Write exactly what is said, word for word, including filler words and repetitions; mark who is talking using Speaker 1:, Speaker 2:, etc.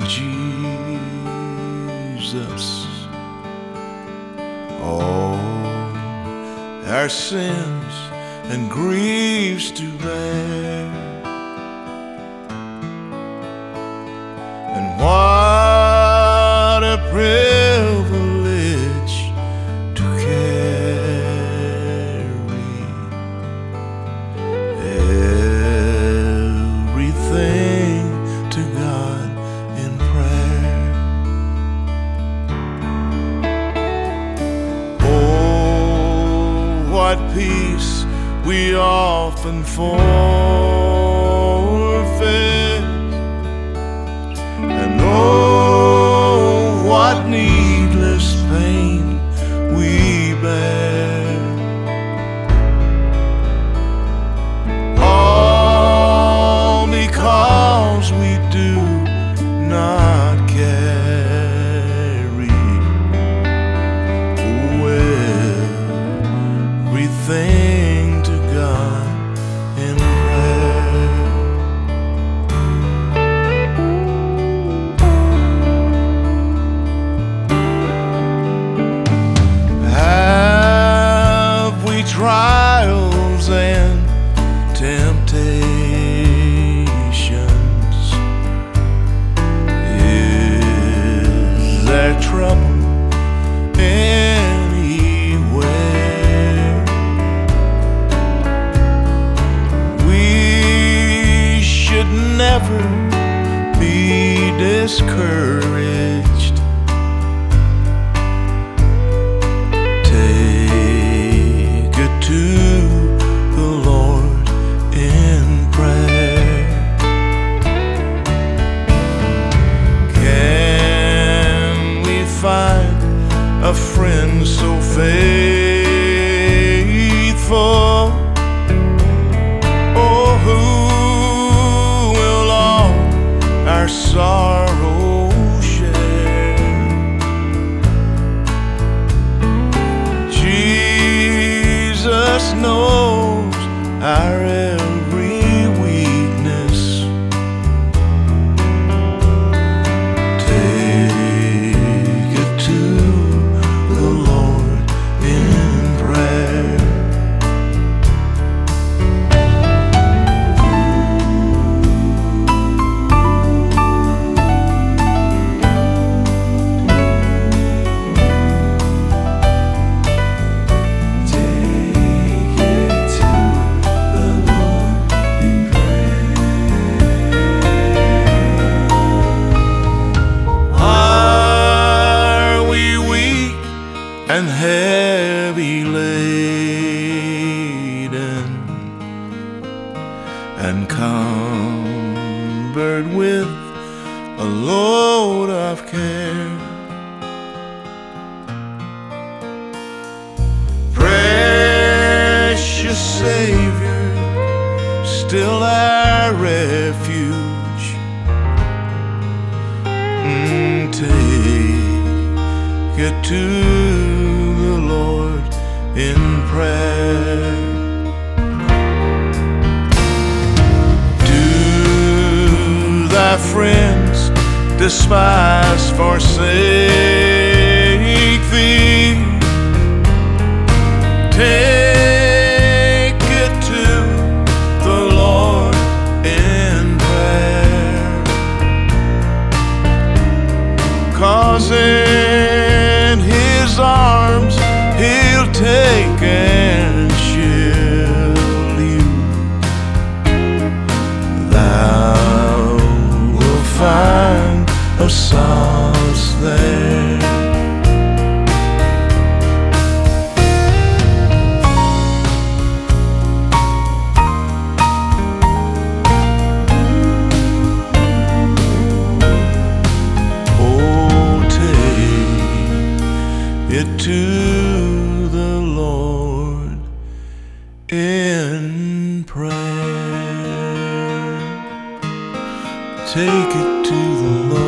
Speaker 1: Jesus, all our sins and griefs to bear. And what a privilege to carry everything to God in prayer. Oh, what peace we often forfeit, and oh, what needless pain we bear, all because we do not carry everything to God in prayer. Have we trials and temptations? Is there trouble anywhere? We should never be discouraged. Take it to the Lord in prayer. Can we find a friend so faithful? Oh, who will all our sorrow share? Jesus knows our every weakness. Take it to the Lord in prayer. And heavy laden and cumbered with a load of care, precious Savior, still our refuge. Mm, take it to the Lord in prayer. Do thy friends despise, forsake thee? Take it to the Lord in prayer, 'cause in His arms He'll take and shield you. Thou wilt find a solace there. Oh, take it to the Lord in prayer. Take it to the Lord.